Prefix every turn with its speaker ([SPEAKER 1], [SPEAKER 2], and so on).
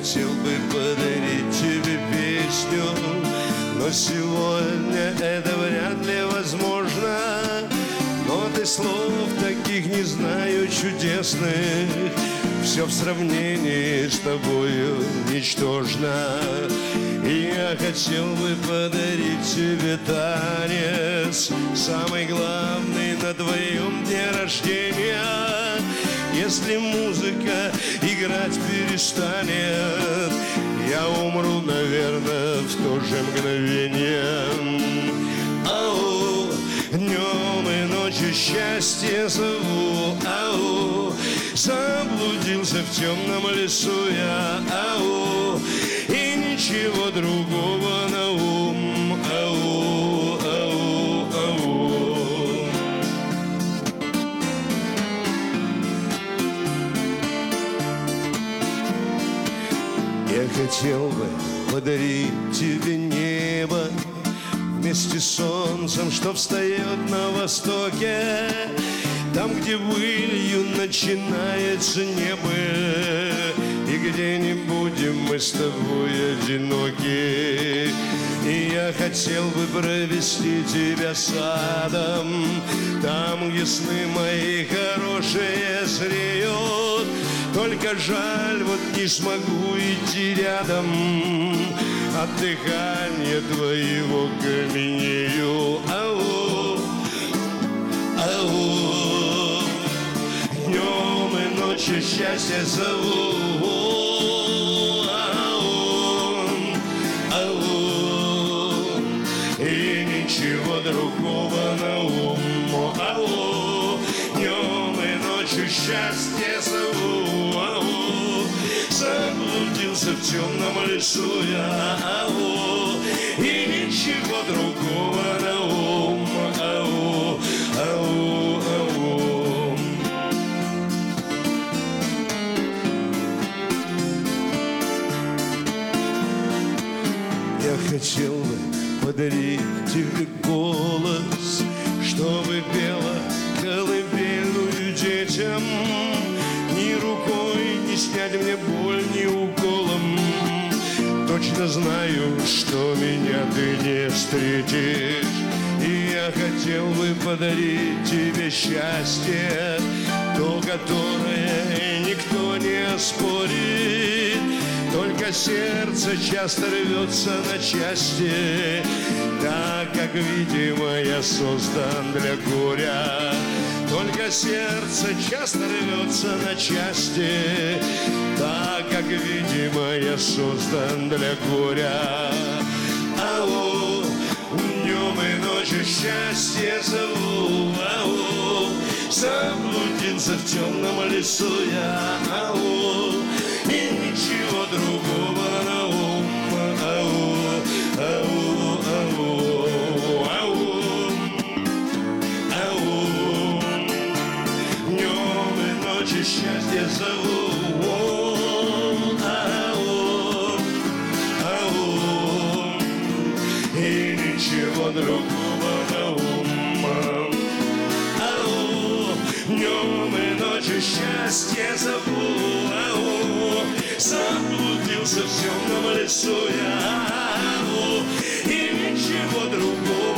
[SPEAKER 1] хотел бы подарить тебе песню, но сегодня это вряд ли возможно. Но ты слов таких не знаю чудесных, все в сравнении с тобою ничтожно. И я хотел бы подарить тебе танец, самый главный на твоем дне рождения. Если музыка играть перестанет, я умру, наверное, в то же мгновение. Ау, днем и ночью счастье зову, ау, заблудился в темном лесу я, ау, и ничего другого на ум, ау, ау, ау. Я хотел бы подарить тебе небо вместе с солнцем, что встает на востоке, там, где былью начинается небо, и где не будем мы с тобой одиноки. И я хотел бы провести тебя садом, там, где сны мои хорошие зреют. Только жаль, вот не смогу идти рядом, от дыхания твоего каменею. Ау, ау, днем и ночью счастье зову, ау, ау, и ничего другого на ум, ау, днем и ночью счастье зову, ау, заблудился в темном лесу я, ау, и ничего другого на ум, ау, ау, ау. Я хотел бы подарить тебе голос, чтобы пела колыбельную детям. Ни рукой не снять мне боль, ни уколом. Точно знаю, что меня ты не встретишь. И я хотел бы подарить тебе счастье, то, которое никто не оспорит. Только сердце часто рвется на части, так как, видимо, я создан для горя. Только сердце часто рвется на части, так как, видимо, я создан для горя. Ау, днем и ночью счастье зову, ау, заблудился в темном лесу я, ау, и ничего другого на ум, ау, ау, ау, ау, ау, днем и ночью счастье зову, ау, ау, и ничего другого на ум, ау, днем и ночью счастье зову, ау, заблудился в темном лесу я, ау, и ничего другого.